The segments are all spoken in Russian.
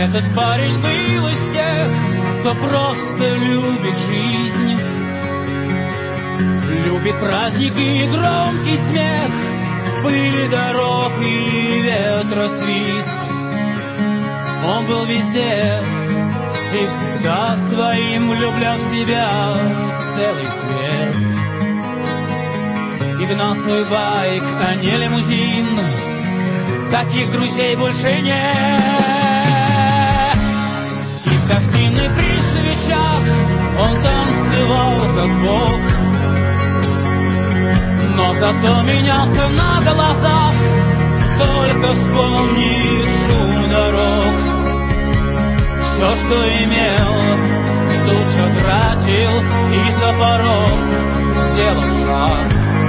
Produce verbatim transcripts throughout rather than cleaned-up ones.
Этот парень был из тех, кто просто любит жизнь, любит праздники и громкий смех, пыли дорог и ветра свист. Он был везде и всегда своим влюблял в себя целый свет. И гнал свой байк, а не лимузин, таких друзей больше нет. И в гостиной при свечах он танцевал как бог, но зато менялся на глазах, только вспомнит шум дорог. Все, что имел, тут же тратил и за порог сделал шаг.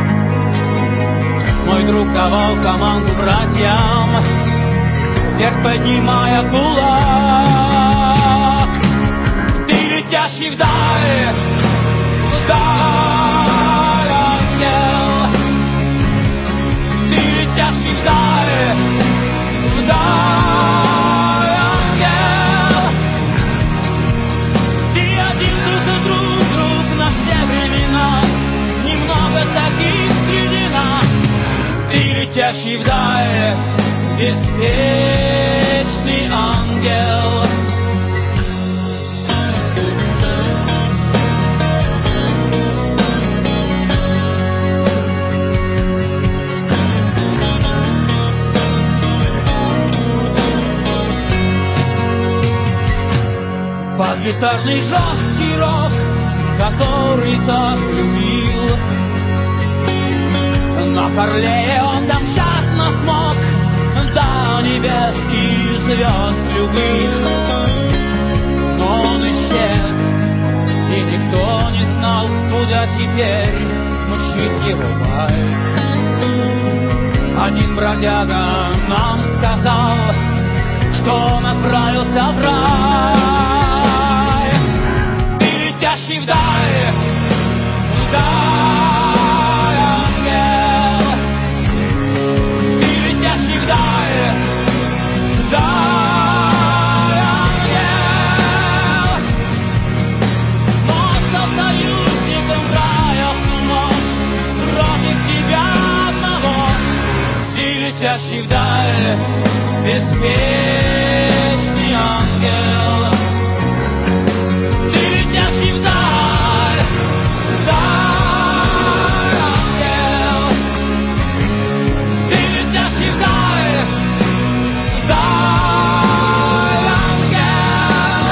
Мой друг давал команду братьям, вверх поднимая кулак. Ты летящий вдаль, вдаль, ангел. Ты летящий вдаль, вдаль, ангел. Ты один друг, друг, друг на все времена, немного таких среди нас. Ты летящий вдаль, беспечный ангел. Под гитарный жесткий рок, который так любил, на Харлее он домчаться смог до небес и звезд любых. Но он исчез, и никто не знал, куда теперь мчит его байк. Один бродяга нам сказал, что он отправился в рай. Ты летящий вдаль, вдаль, ангел. Ты летящий вдаль, вдаль, ангел. Он стал союзником рая в ту ночь против тебя одного. Ты летящий вдаль, беспечный ангел. Ты летящий вдаль, вдаль, ангел. Ты летящий вдаль, вдаль, ангел.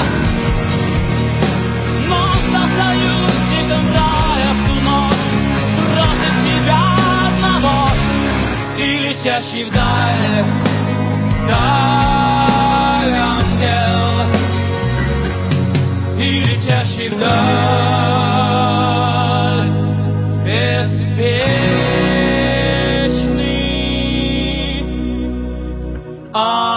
Но он стал союзником рая в ту ночь против тебя одного. Ты летящий вдаль, вдаль, ангел. И летящий вдаль, беспечный ангел.